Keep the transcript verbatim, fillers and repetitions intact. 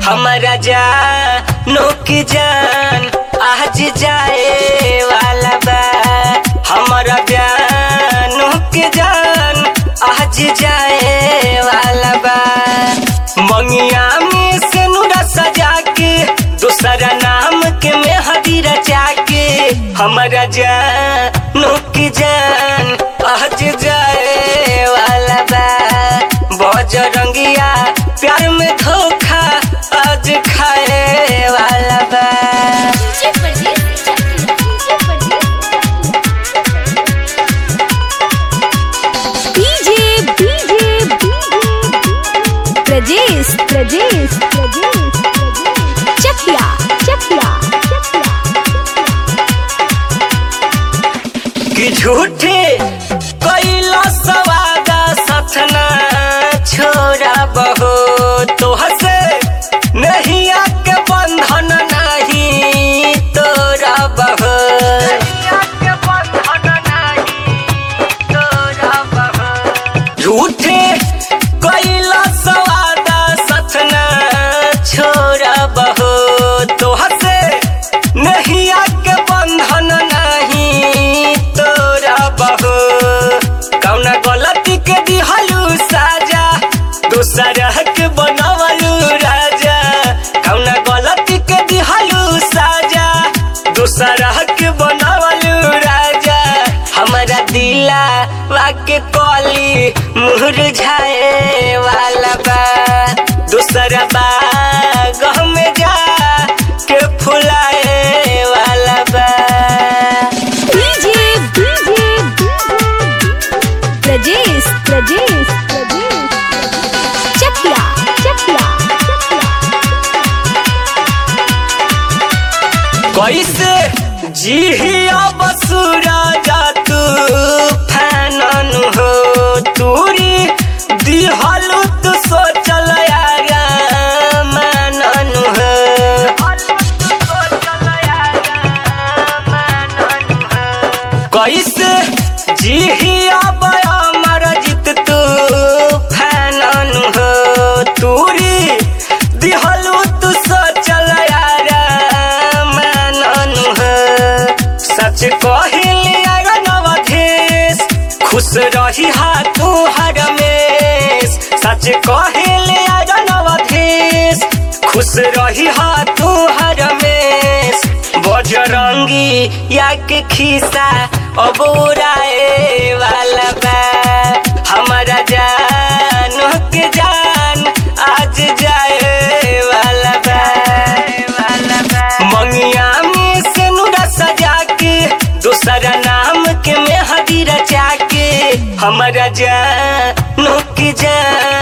हमारा जानो की जान आज जाए वाला बा। हमारा जानो की जान आज जाए वाला बा। मंगिया में से नूरा सजा के दूसरा नाम के मेहंदी रचा के हमारा जानो की जान आज जाए वाला बा। बजरंगिया प्यार में धोखा आज खाए वाला बा। डीजे डीजे प्रजेश प्रजेश प्रजेश चकिया चकिया कि झूठे कैला सवादा सथना छोरा बहो तो हसे नहीं आके बंधन नहीं तोरा बहो। झूठे कैला सवादा सथना छोरा बहो तो हसे नहीं आके बंधन नहीं तोरा बहो। कौना गलती के दिहलू साजा दूसरा के बनवलू राजा। कौना गलती के दिहलू साजा दूसरा के बनवलू राजा। हमारा दिला वाके कली मुरझाए वाला बा। दूसरा बाग में जा के फुलाए वाला बा। डीजे डीजे प्रजेश प्रजेश प्रजेश चकिया चकिया कैसे जिहिया बसुरा जा तू फैनन हो तूरी दिहलू तू सोचल यारा मनन हो। कैसे जिहिया बया मरजित तू फैनन हो तूरी दिहलू तू सोचल यारा मनन हो। सच कहिली नवधेश खुश रही तू हरमेश। सच कहिली नवधेश खुश रही तू हरमेश। बजरंगी या के खिसा अब उड़ाए वाला बा। हमारा जान के जान आज जाए वाला बा। मंगिया में से नूरा सजा के दूसरा नाम के मेहंदी रचा के हमारा जान की जान